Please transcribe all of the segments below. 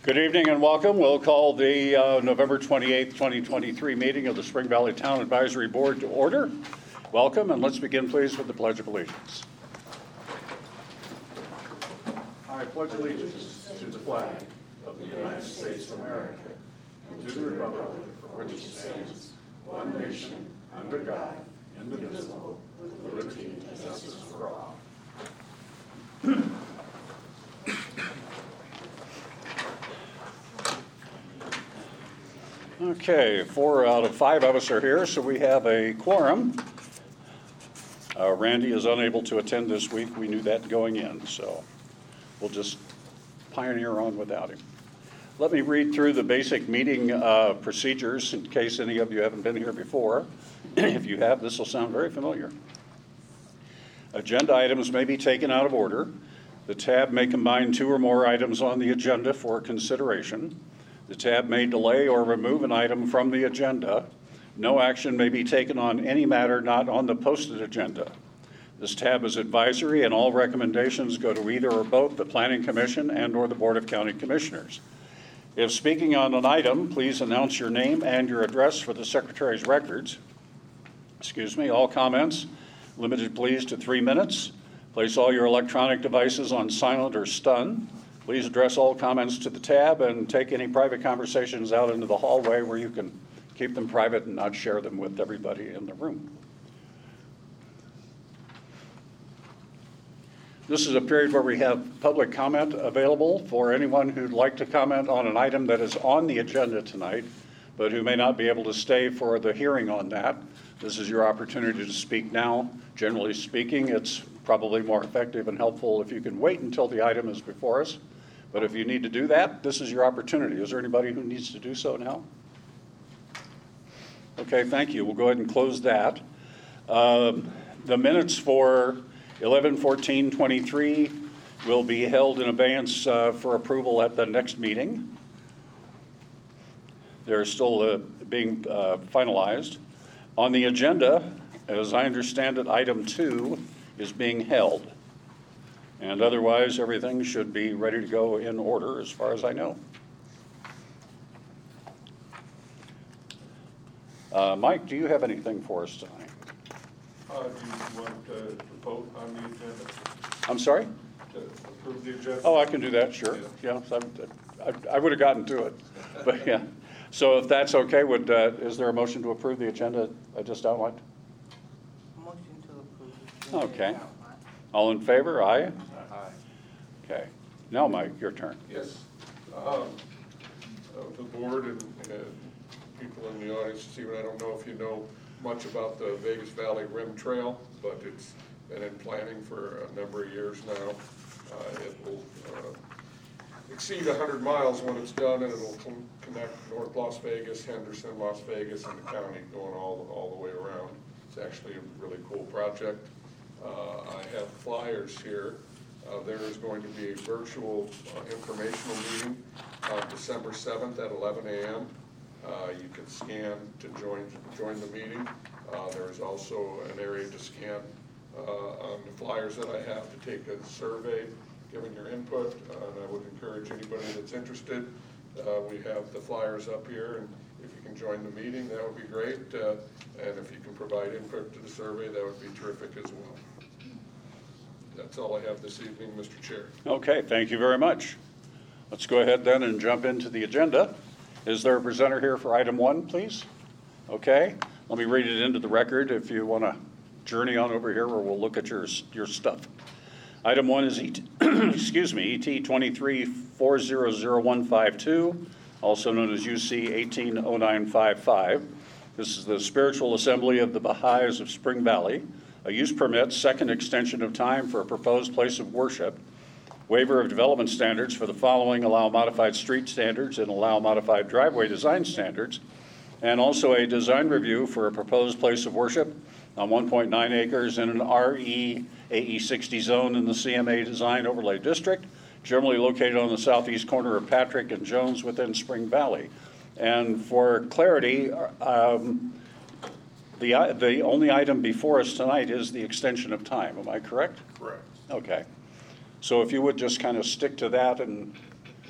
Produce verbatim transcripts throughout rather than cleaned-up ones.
Good evening and welcome. We'll call the uh, November twenty-eighth, twenty twenty-three meeting of the Spring Valley Town Advisory Board to order. Welcome, and let's begin, please, with the Pledge of Allegiance. I pledge allegiance to the flag of the United States of America and to the republic for which it stands, one nation, under God, indivisible, with liberty and justice for all. Okay, four out of five of us are here, so we have a quorum. Uh, Randy is unable to attend this week. We knew that going in, so we'll just pioneer on without him. Let me read through the basic meeting uh, procedures in case any of you haven't been here before. If you have, this will sound very familiar. Agenda items may be taken out of order. The tab may combine two or more items on the agenda for consideration. The tab may delay or remove an item from the agenda. No action may be taken on any matter not on the posted agenda. This tab is advisory, and all recommendations go to either or both the Planning Commission and or the Board of County Commissioners. If speaking on an item, please announce your name and your address for the Secretary's records. Excuse me, all comments limited please to three minutes. Place all your electronic devices on silent or stun. Please address all comments to the tab and take any private conversations out into the hallway where you can keep them private and not share them with everybody in the room. This is a period where we have public comment available for anyone who'd like to comment on an item that is on the agenda tonight, but who may not be able to stay for the hearing on that. This is your opportunity to speak now. Generally speaking, it's probably more effective and helpful if you can wait until the item is before us. But if you need to do that, this is your opportunity. Is there anybody who needs to do so now? Okay, thank you. We'll go ahead and close that. Um, the minutes for eleven fourteen twenty-three will be held in abeyance uh, for approval at the next meeting. They're still uh, being uh, finalized. On the agenda, as I understand it, item two is being held. And otherwise, everything should be ready to go in order as far as I know. Uh, Mike, do you have anything for us tonight? Uh, do you want uh, to vote on the agenda? I'm sorry? To approve the agenda? Oh, I can do that, sure. Yeah, yeah I, I, I would have gotten to it, but yeah. So if that's okay, would uh, is there a motion to approve the agenda I just outlined? Motion to approve. Okay. All in favor? Aye? Aye. Okay. Now, Mike, your turn. Yes. Um, uh, the board and, and people in the audience, Stephen, I don't know if you know much about the Vegas Valley Rim Trail, but it's been in planning for a number of years now. Uh, it will uh, exceed one hundred miles when it's done, and it'll con connect North Las Vegas, Henderson, Las Vegas, and the county going all, all the way around. It's actually a really cool project. Uh, I have flyers here. Uh, there is going to be a virtual uh, informational meeting on December seventh at eleven A M Uh, you can scan to join join the meeting. Uh, there is also an area to scan uh, on the flyers that I have to take a survey, giving your input, uh, and I would encourage anybody that's interested. Uh, we have the flyers up here, and if you can join the meeting, that would be great. Uh, and if you can provide input to the survey, that would be terrific as well. That's all I have this evening, Mister Chair. Okay, thank you very much. Let's go ahead then and jump into the agenda. Is there a presenter here for item one, please? Okay, let me read it into the record if you want to journey on over here where we'll look at your, your stuff. Item one is E T, excuse me, E T twenty-three four zero zero one five two, also known as U C eighteen oh nine five five. This is the Spiritual Assembly of the Baha'is of Spring Valley. A use permit, second extension of time for a proposed place of worship. Waiver of development standards for the following: allow modified street standards and allow modified driveway design standards. And also a design review for a proposed place of worship on one point nine acres in an R E A E sixty zone in the C M A Design Overlay District, generally located on the southeast corner of Patrick and Jones within Spring Valley. And for clarity, um, the, the only item before us tonight is the extension of time. Am I correct? Correct. Okay. So if you would just kind of stick to that and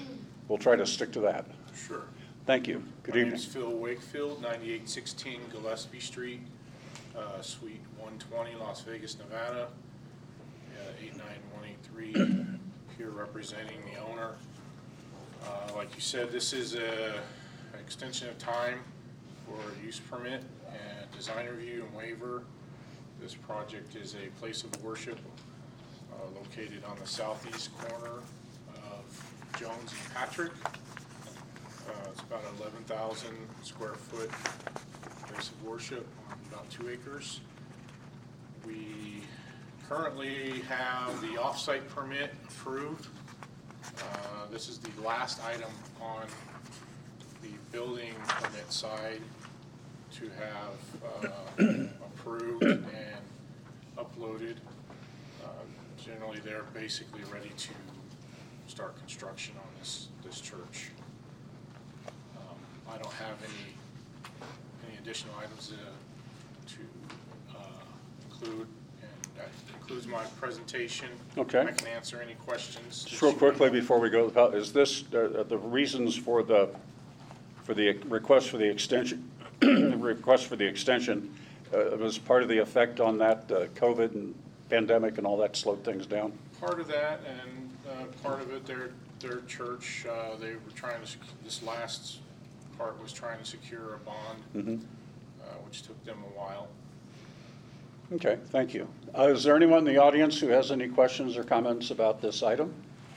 we'll try to stick to that. Sure. Thank you. Good My evening. name is Phil Wakefield, ninety-eight sixteen Gillespie Street, uh, Suite one twenty, Las Vegas, Nevada, uh, eight nine one eight three, here representing the owner. Uh, Like you said, this is a extension of time for use permit and design review and waiver. This project is a place of worship uh, located on the southeast corner of Jones and Patrick. Uh, It's about eleven thousand square foot place of worship on about two acres. We currently have the off-site permit approved. Uh, This is the last item on the building permit side to have uh, approved and uploaded. Uh, Generally, they're basically ready to start construction on this, this church. Um, I don't have any, any additional items uh, to uh, include, and that concludes my presentation. Okay. I can answer any questions. Just that real you quickly might have. before we go, uh, is this, uh, the reasons for the, for the request for the extension, the request for the extension, uh, was part of the effect on that uh, COVID and pandemic and all that slowed things down? Part of that, and uh, part of it, their, their church, uh, they were trying to, sec- this last part was trying to secure a bond, Mm-hmm. uh, which took them a while. Okay, thank you. Uh, Is there anyone in the audience who has any questions or comments about this item?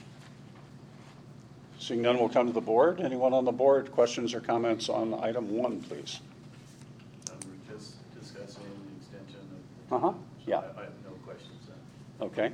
Seeing none, we'll come to the board. Anyone on the board, questions or comments on item one, please? Um, We're just discussing the extension of. Uh-huh, so yeah. I I have no questions then. Okay.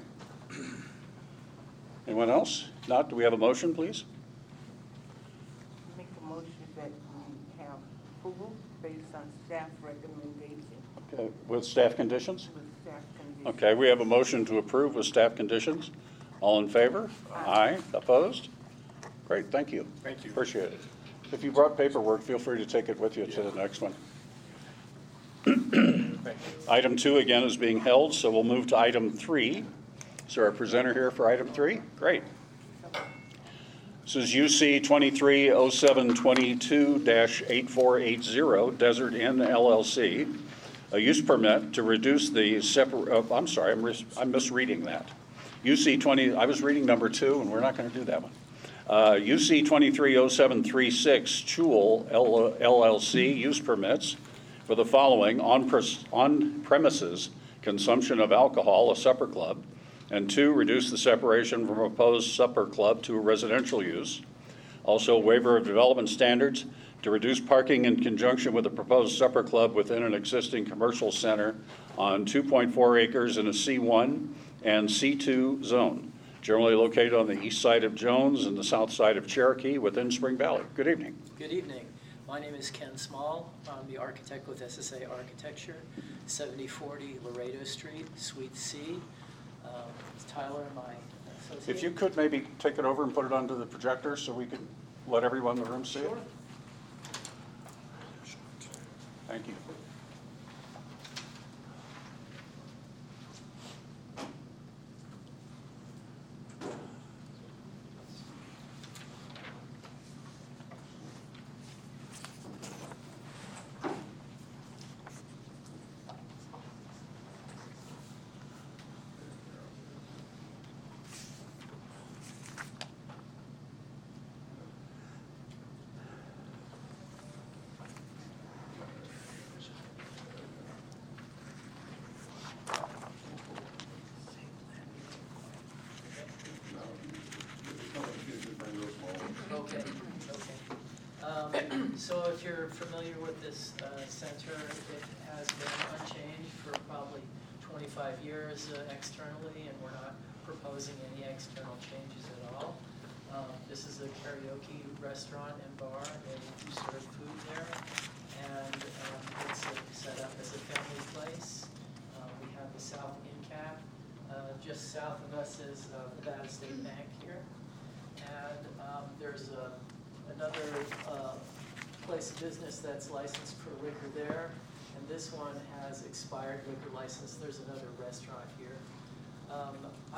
Anyone else? Not, do we have a motion, please? Make a motion that we have approval based on staff recommendation Okay, with staff conditions? with staff conditions. Okay, we have a motion to approve with staff conditions. All in favor? Aye. Opposed? Great, thank you. Thank you. Appreciate it. If you brought paperwork, feel free to take it with you to the next one. Thank you. Item two, again, is being held, so we'll move to item three. Is there a presenter here for item three? Great. This is U C twenty-three oh seven twenty-two dash eight four eight zero, Desert Inn L L C, a use permit to reduce the separ, oh, I'm sorry, I'm mis- I'm misreading that. U C twenty, I was reading number two, and we're not going to do that one. Uh, U C twenty-three oh seven thirty-six, Chul L L C, use permits for the following: on pres- on premises consumption of alcohol, a supper club, and two, reduce the separation from a proposed supper club to a residential use. Also, waiver of development standards to reduce parking in conjunction with a proposed supper club within an existing commercial center on two point four acres in a C one and C two zone, generally located on the east side of Jones and the south side of Cherokee within Spring Valley. Good evening. Good evening. My name is Ken Small. I'm the architect with S S A Architecture, seventy forty Laredo Street, Suite C. Um, Tyler, my associate. If you could maybe take it over and put it onto the projector so we can let everyone in the room see it. Sure. Thank you. Okay, okay. Um, So if you're familiar with this uh, center, it has been unchanged for probably twenty-five years uh, externally, and we're not proposing any external changes at all. Um, This is a karaoke restaurant and bar. They do serve food there, and um, it's uh, set up as a family place. Uh, We have the South End Cap. Uh, Just south of us is uh, Nevada State Bank here. And um, there's a, another uh, place of business that's licensed for liquor there, and this one has expired liquor license. There's another restaurant here. Um, I've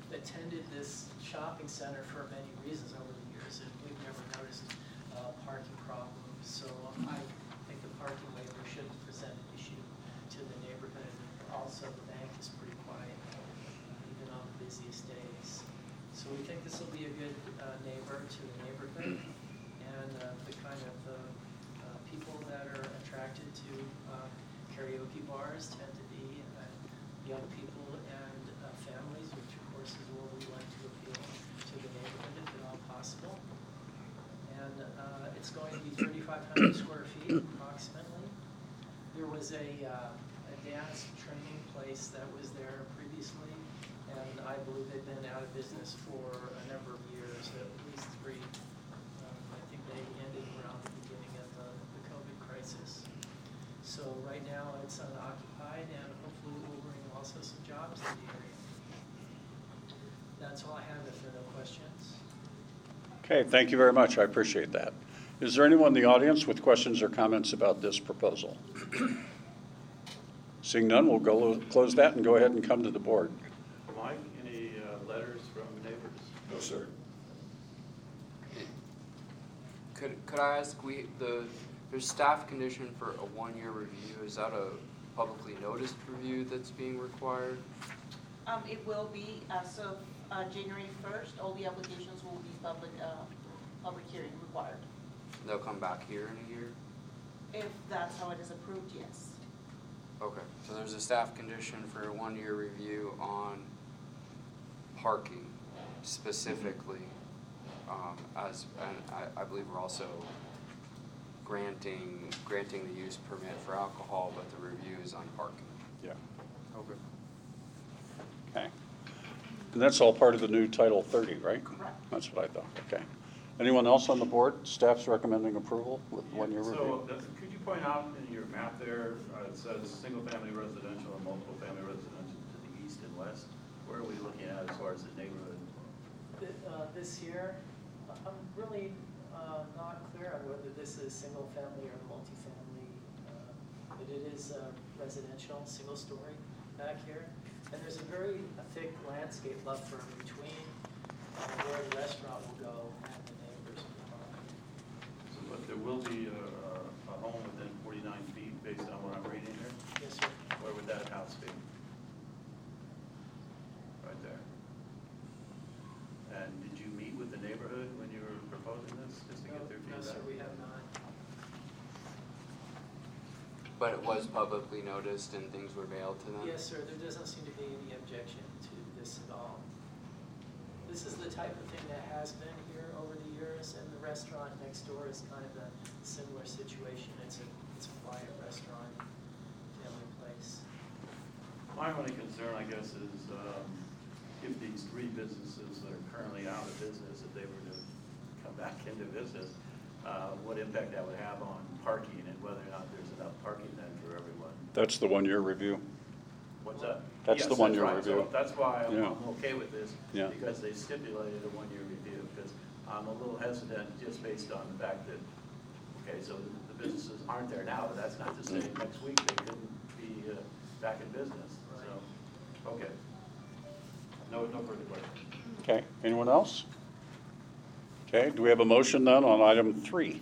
attended this shopping center for many reasons over the years, and we've never noticed uh, parking problems. So I think the parking waiver should present an issue to the neighborhood. Also, the bank is pretty quiet, uh, even on the busiest days. So we think this will be a good uh, neighbor to the neighborhood, and uh, the kind of uh, uh, people that are attracted to uh, karaoke bars tend to be uh, young people and uh, families, which of course is where we like to appeal to the neighborhood if at all possible. And uh, it's going to be thirty-five hundred square feet approximately. There was a, uh, a dance training place that was there previously, and I believe they've been out of business for a number of years, at least three. Um, I think they ended around the beginning of the, the COVID crisis. So right now it's unoccupied, and hopefully it will bring also some jobs to the area. That's all I have if there are no questions. Okay, thank you very much. I appreciate that. Is there anyone in the audience with questions or comments about this proposal? Seeing none, we'll go close that and go ahead and come to the board. Mike, any uh, letters from neighbors? No, sir. Could, could I ask, we, the, there's staff condition for a one-year review, is that a publicly noticed review that's being required? Um, it will be, as of, uh, January first, all the applications will be public, uh, public hearing required. They'll come back here in a year? If that's how it is approved, yes. Okay, so there's a staff condition for a one-year review on parking specifically, um, as, and I, I believe we're also granting, granting the use permit for alcohol, but the review is on parking. Yeah. Okay. Okay. And that's all part of the new Title thirty, right? Correct. That's what I thought. Okay. Anyone else on the board? Staff's recommending approval with one-year So, review? that's- could you point out in your map there, uh, it says single-family residential and multiple-family residential to the east and west? Where are we looking at as far as the neighborhood? Th- uh, This here, I'm really uh, not clear on whether this is single family or multifamily, uh, but it is uh, residential, single story back here. And there's a very thick landscape buffer between uh, where the restaurant will go and the neighbors behind. So, but there will be a, a home within forty-nine feet based on what I'm reading here? Yes, sir. Where would that house be? Right there. And did you meet with the neighborhood when you were proposing this, just to No, get their no, feedback? sir, we have not. But it was publicly noticed and things were mailed to them? Yes, sir, there doesn't seem to be any objection to this at all. This is the type of thing that has been here over the years, and the restaurant next door is kind of a similar situation. It's a, it's a quiet restaurant, family place. My only concern, I guess, is um, if these three businesses that are currently out of business, if they were to come back into business, uh, what impact that would have on parking and whether or not there's enough parking then for everyone. That's the one-year review. What's that? That's Yes, the one-year right. So review. that's why I'm Yeah. I'm okay with this, Yeah. because they stipulated a one-year review, because I'm a little hesitant just based on the fact that, okay, so the businesses aren't there now, but that's not to say next week they couldn't be uh, back in business, so, okay. No, no further questions. Okay, anyone else? Okay, do we have a motion then on item three?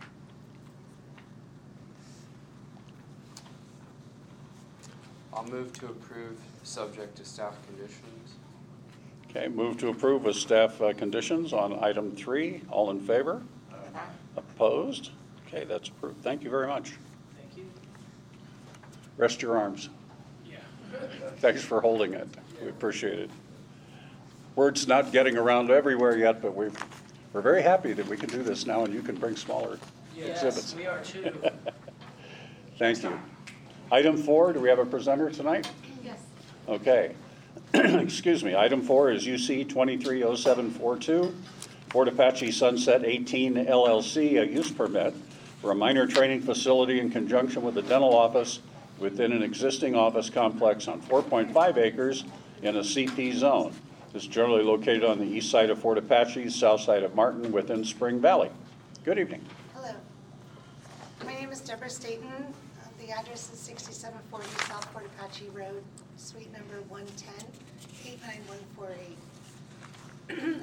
I'll move to approve, subject to staff conditions. Okay, move to approve with staff uh, conditions on item three. All in favor? Opposed? Okay, that's approved. Thank you very much. Thank you. Rest your arms. Yeah. Thanks for holding it. We appreciate it. Word's not getting around everywhere yet, but we've, we're very happy that we can do this now and you can bring smaller exhibits. Yes, we are too. Thank you. Item four, do we have a presenter tonight? Yes. Okay. Excuse me. Item four is U C twenty-three oh seven four two, Fort Apache Sunset eighteen L L C, a use permit for a minor training facility in conjunction with a dental office within an existing office complex on four point five acres in a C P zone. It's generally located on the east side of Fort Apache, south side of Martin, within Spring Valley. Good evening. Hello. My name is Deborah Staten. Uh, The address is sixty-seven forty South Fort Apache Road, suite number one ten, eight nine one four eight.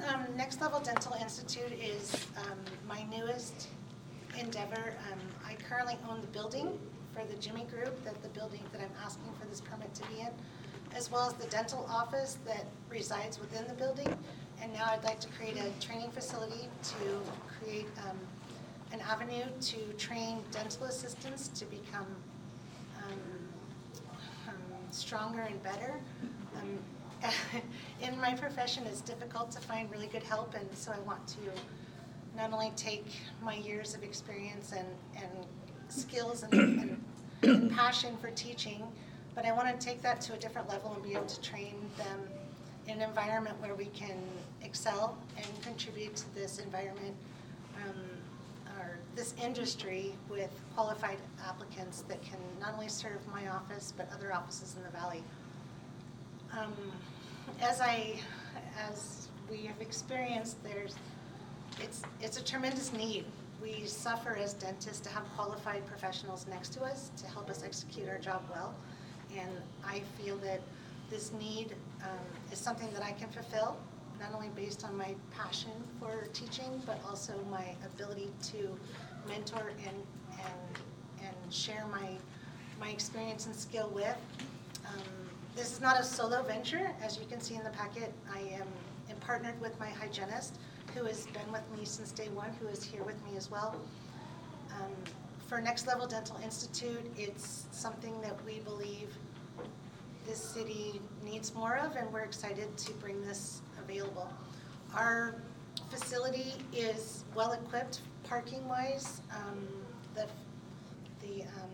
Um, Next Level Dental Institute is um, my newest endeavor. Um, I currently own the building for the Jimmy Group, that the building that I'm asking for this permit to be in, as well as the dental office that resides within the building. And now I'd like to create a training facility to create um, an avenue to train dental assistants to become um, um, stronger and better. Um, in my profession, it's difficult to find really good help, and so I want to not only take my years of experience and, and skills and, and, and passion for teaching, but I want to take that to a different level and be able to train them in an environment where we can excel and contribute to this environment, um, or this industry, with qualified applicants that can not only serve my office, but other offices in the Valley. Um, as I, as we have experienced, there's, it's, it's a tremendous need. We suffer as dentists to have qualified professionals next to us to help us execute our job well. And I feel that this need um, is something that I can fulfill, not only based on my passion for teaching, but also my ability to mentor and, and, and share my, my experience and skill with. Um, This is not a solo venture. As you can see in the packet, I am, am partnered with my hygienist, who has been with me since day one, who is here with me as well. Um, for Next Level Dental Institute, it's something that we believe this city needs more of, and we're excited to bring this available. Our facility is well-equipped parking-wise. Um, the the um,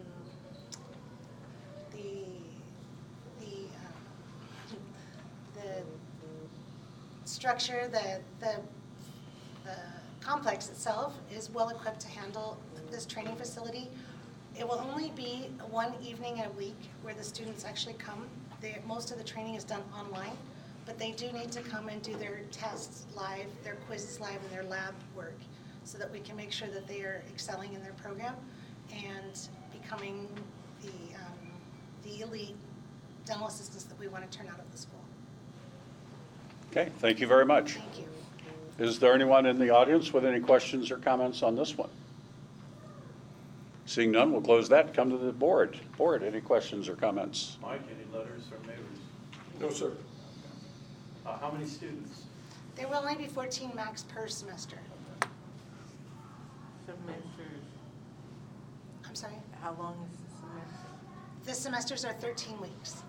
the the um, the structure, the the the complex itself is well-equipped to handle this training facility. It will only be one evening a week where the students actually come. They, most of the training is done online, but they do need to come and do their tests live, their quizzes live, and their lab work, so that we can make sure that they are excelling in their program and becoming the, um, the elite dental assistants that we want to turn out of the school. Okay, thank you very much. Thank you. Is there anyone in the audience with any questions or comments on this one? Seeing none, we'll close that. Come to the board. Board, any questions or comments? Mike, any letters from neighbors? No, sir. Uh, how many students? There will only be fourteen max per semester. Semesters, I'm sorry? how long is the semester? The semesters are thirteen weeks.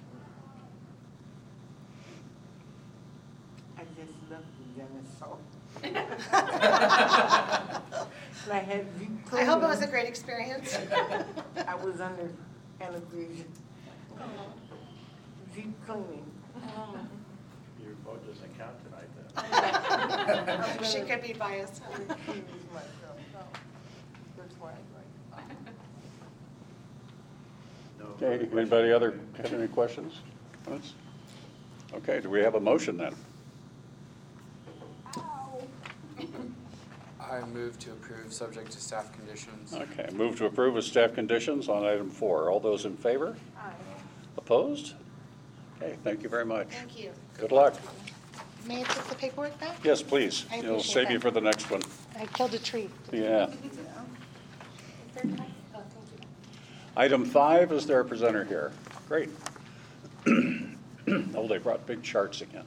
I just left the dentist, so. I had deep I hope it was a cleaning. great experience. I was under anesthesia. Deep cleaning. Your vote doesn't count tonight then. She could be biased. I recuse myself, so that's why I like. No Okay, further anybody other questions? have any questions? Comments? Okay, do we have a motion then? I move to approve, subject to staff conditions. Okay, move to approve with staff conditions on item four. All those in favor? Aye. Opposed? Okay, thank you very much. Thank you. Good luck. May I take the paperwork back? Yes, please. I It'll appreciate save you that. for the next one. I killed a tree. Yeah. Third time? Oh, thank you. Item five, is there a presenter here? Great. Oh, they brought big charts again.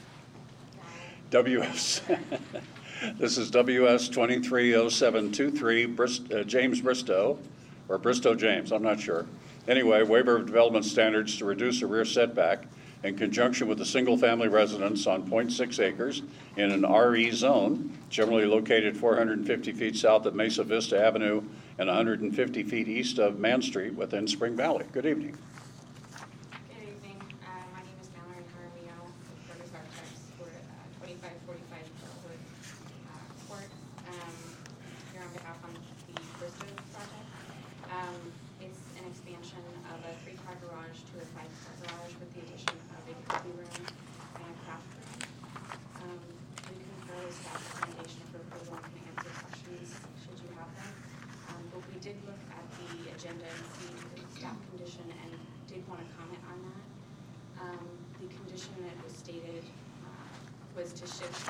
W S, this is W S twenty-three oh seven two three, Brist, uh, James Bristow, or Bristow James, I'm not sure. Anyway, waiver of development standards to reduce a rear setback in conjunction with a single-family residence on zero point six acres in an R E zone, generally located four hundred fifty feet south of Mesa Vista Avenue and one hundred fifty feet east of Man Street within Spring Valley. Good evening. Good evening. Uh, my name is Mallory Jaramillo with Burgess Architects. We're at uh, twenty-five forty-five Bellwood uh, Court. Um, here on behalf of the Bristow project. Um, it's an expansion of a three-car garage to a five-car garage with the addition of a copy room and a craft room. Um, we concur with staff recommendation for approval and can answer questions should you have them. Um, but we did look at the agenda and see the staff condition and to shift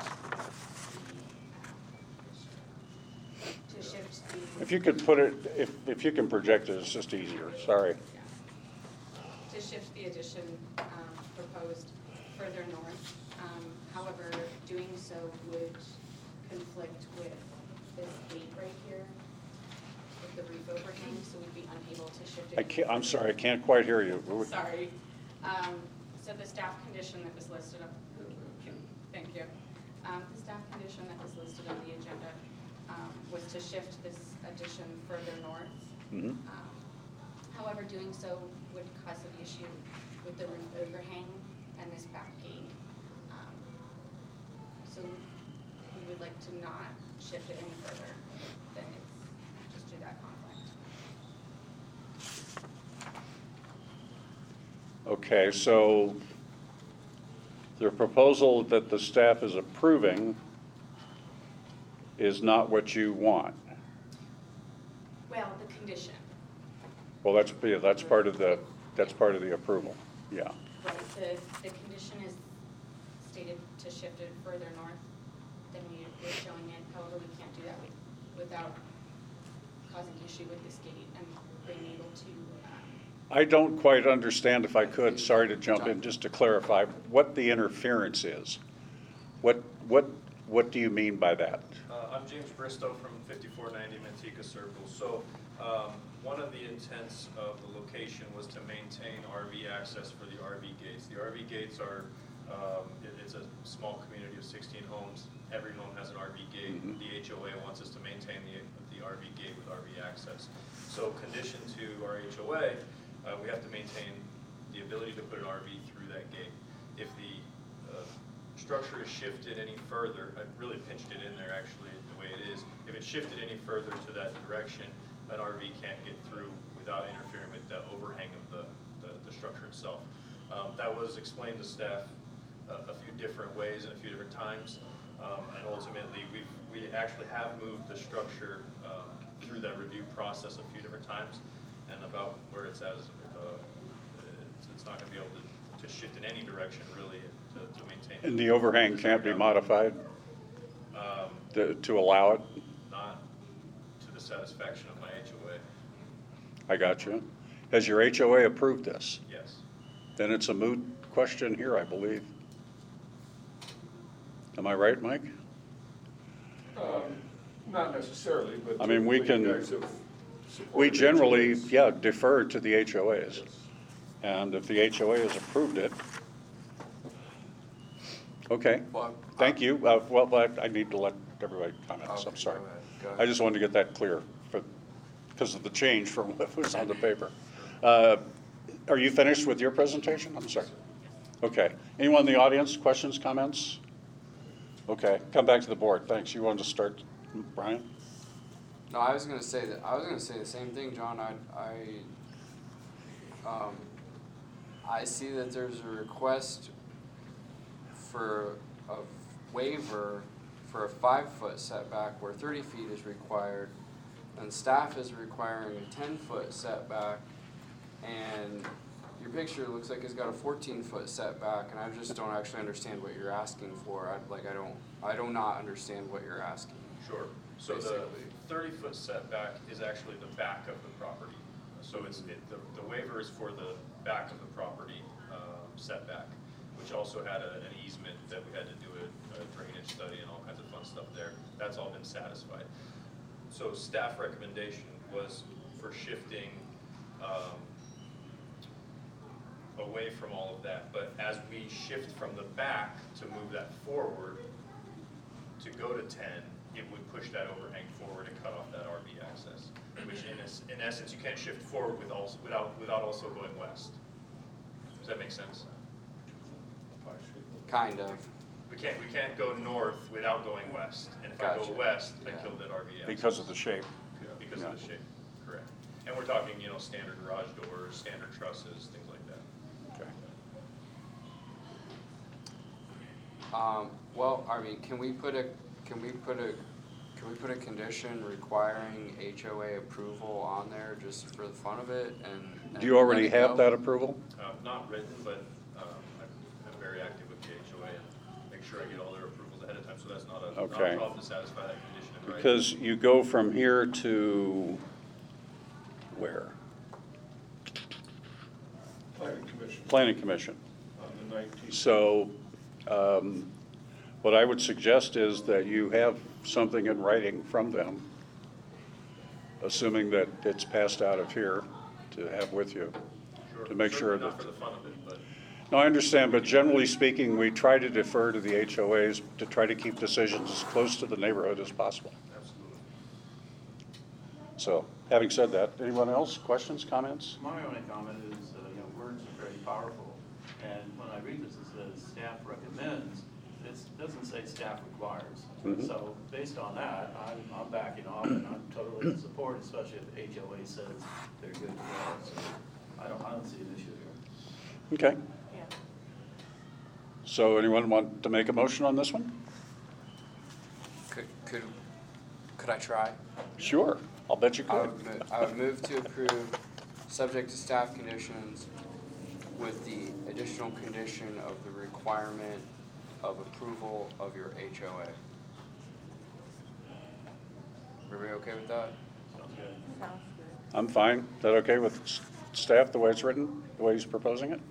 the, to shift the. If you could put it, if, if you can project it, it's just easier, sorry. To shift the addition um, proposed further north. Um, However, doing so would conflict with this gate right here, with the roof overhang, so we'd be unable to shift it. I can't, I'm sorry, I can't quite hear you. Sorry. Um, So the staff condition that was listed up, thank you. Um, The staff condition that was listed on the agenda um, was to shift this addition further north. Mhm. Um, However, doing so would cause an issue with the roof overhang and this back gate. Um, So we would like to not shift it any further than it's just to that conflict. Okay, so the proposal that the staff is approving is not what you want. Well, the condition, Well, that's, yeah, that's part of the, that's part of the approval, yeah. right, the, the condition is stated to shift it further north than we we're showing it. However, we can't do that with, without causing issue with this gate and being able to, um, I don't quite understand, if I could, sorry to jump in, just to clarify, what the interference is. What, what, what do you mean by that? Uh, I'm James Bristow from fifty-four ninety Manteca Circle. So um, one of the intents of the location was to maintain R V access for the R V gates. The R V gates are, um, it, it's a small community of sixteen homes. Every home has an R V gate. Mhm. The H O A wants us to maintain the, the R V gate with R V access. So condition to our H O A, uh, we have to maintain the ability to put an R V through that gate. If the uh, structure is shifted any further, I really pinched it in there actually the way it is. If it's shifted any further to that direction, an R V can't get through without interfering with the overhang of the, the, the structure itself. Um, that was explained to staff a, a few different ways and a few different times. Um, and ultimately, we've, we actually have moved the structure um, through that review process a few different times. And about where it's at is uh, it's, it's not going to be able to, to shift in any direction really to, to maintain. And the overhang can't be modified Um, to, to allow it? Not to the satisfaction of my H O A, I got you. Has your H O A approved this? yes. Then it's a moot question here, I believe. Am I right, Mike? Um, Not necessarily, but. I mean, we typically you can- guys have We supported generally, H O As. yeah, defer to the H O As. Yes. And if the H O A has approved it, okay, Well, thank you. Uh, Well, but I need to let everybody comment, so Okay, I'm sorry. go ahead, go ahead. I just wanted to get that clear for, because of the change from what was on the paper. Uh, Are you finished with your presentation? I'm sorry. Okay. Anyone in the audience, questions, comments? Okay, come back to the board. Thanks. You wanted to start, Brian? No, I was gonna say that, I was gonna say the same thing, John, I, I, um, I see that there's a request for a waiver for a five-foot setback where thirty feet is required, and staff is requiring a ten-foot setback, and your picture looks like it's got a fourteen-foot setback, and I just don't actually understand what you're asking for, I, like, I don't, I do not understand what you're asking. Sure. So the Basically. thirty-foot setback is actually the back of the property. So it's, it, the, the waiver is for the back of the property um, setback, which also had a, an easement that we had to do a, a drainage study and all kinds of fun stuff there. That's all been satisfied. So staff recommendation was for shifting um, away from all of that. But as we shift from the back to move that forward, to go to ten, it would push that overhang forward and cut off that R V access, which in, es- in essence, you can't shift forward with also, without, without also going west. Does that make sense? Kind of. We can't, we can't go north without going west, and if I go Gotcha. west, I Yeah. kill that R V access. Because of the shape. Because Yeah. of the shape, correct. And we're talking, you know, standard garage doors, standard trusses, things like that. Okay. Um, well, I mean, can we put a, can we put a, can we put a condition requiring H O A approval on there just for the fun of it and? Do you already and let it have go? that approval? Um, not written, but, um, I'm, I'm very active with the H O A and make sure I get all their approval I'll Okay. tell them to satisfy that condition in writing. Because you go from here to where? Planning Commission Planning Commission. on the nineteenth. So um, what I would suggest is that you have something in writing from them, assuming that it's passed out of here to have with you, to make sure Certainly not that. for the fun of it, but No, I understand, but generally speaking, we try to defer to the H O As to try to keep decisions as close to the neighborhood as possible. absolutely. So, having said that, anyone else, questions, comments? My only comment is, uh, you know, words are very powerful, and when I read this, it says staff recommends, it doesn't say staff requires. Mhm. So based on that, I'm, I'm backing off, and I'm totally in support, especially if H O A says they're good to go. So I don't, I don't see an issue here. Okay, Yeah. so anyone want to make a motion on this one? Could, could, could I try? Sure, I'll bet you I could. would, mo- I would move to approve, subject to staff conditions, with the additional condition of the requirement of approval of your H O A. Everybody okay with that? Sounds good. Sounds good. I'm fine. Is that okay with s- staff, the way it's written, the way he's proposing it?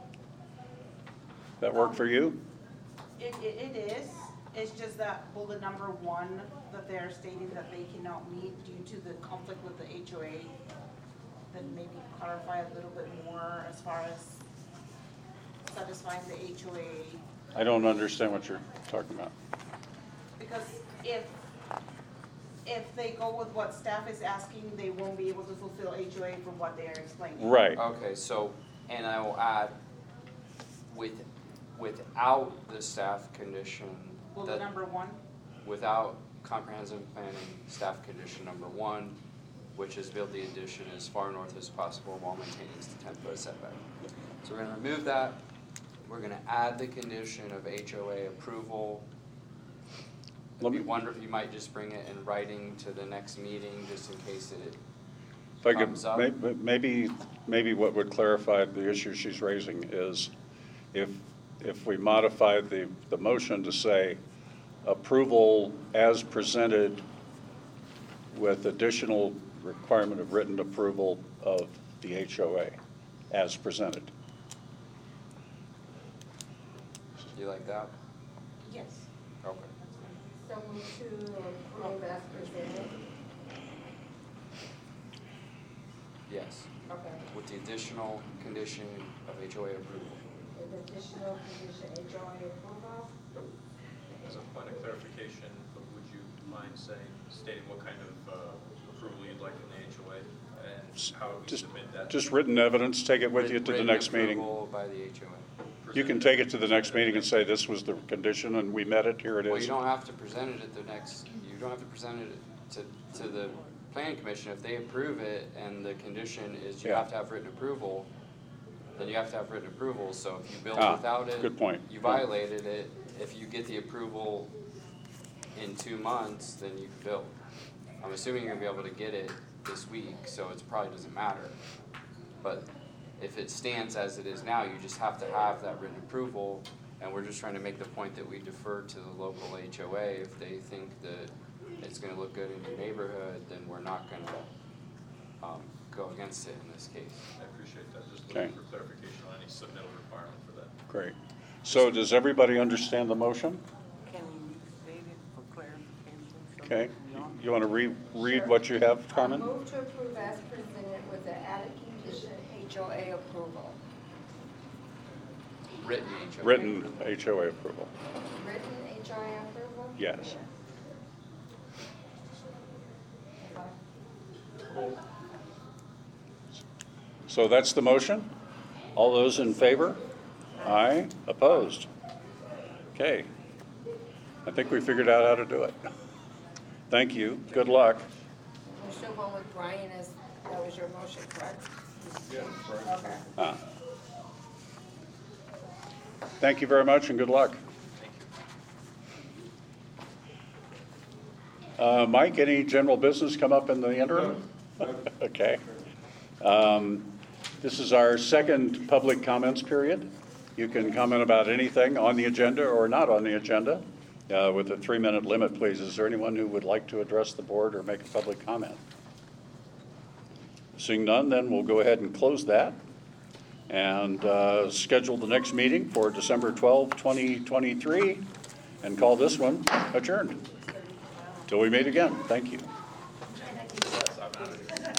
That work for you? It, it, it is, it's just that bullet number one, that they're stating that they cannot meet due to the conflict with the H O A, then maybe clarify a little bit more as far as satisfying the H O A. I don't understand what you're talking about. Because if, if they go with what staff is asking, they won't be able to fulfill H O A from what they are explaining. Right, Okay, so, and I will add, with, without the staff condition, Bullet that, number one, without comprehensive planning, staff condition number one, which is build the addition as far north as possible while maintaining the ten foot setback. So we're gonna remove that, we're gonna add the condition of H O A approval. Let If you me- wonder, you might just bring it in writing to the next meeting, just in case it if I could, Thumbs up. may- maybe, maybe what would clarify the issue she's raising is if, if we modify the, the motion to say approval as presented with additional requirement of written approval of the H O A as presented. You like that? yes. Okay. So move to approve as presented? Yes, Okay. with the additional condition of H O A approval. With additional condition H O A approval? As a point of clarification, would you mind saying, stating what kind of uh, approval you'd like in the H O A and how we Just, submit that? just written evidence, take it with you to the Written next meeting. approval by the H O A. You can take it to the next meeting and say, this was the condition and we met it, here it Well, you is. don't have to present it at the next, you don't have to present it to, to the planning commission. If they approve it and the condition is you Yeah. have to have written approval, then you have to have written approval. So if you build Ah, without it. good point. You violated it. If you get the approval in two months, then you can build. I'm assuming you're gonna be able to get it this week, so it probably doesn't matter. But if it stands as it is now, you just have to have that written approval, and we're just trying to make the point that we defer to the local H O A. If they think that it's gonna look good in your neighborhood, then we're not gonna, um, go against it in this case. I appreciate that, just Okay. looking for clarification on any submittal requirement for that. Great. So does everybody understand the motion? Can we restate it for clarification? so Okay. that we all- You want to re, read what you have, I Carmen? move to approve as presented with the added condition H O A approval. Written H O A. Written approval. H O A approval. Written H O A approval? Yes. Okay. So that's the motion? All those in favor? Aye. Opposed? Okay. I think we figured out how to do it. Thank you. Good luck. We're still going with Brian as, that was your motion, correct? Yeah, right. Okay. Ah. Thank you very much and good luck. Uh, Mike, any general business come up in the interim? Okay. Um, This is our second public comments period. You can comment about anything on the agenda or not on the agenda. uh, with a three-minute limit, please. Is there anyone who would like to address the board or make a public comment? Seeing none, then we'll go ahead and close that and uh, schedule the next meeting for December twelfth, twenty twenty-three, and call this one adjourned. Till we meet again. Thank you.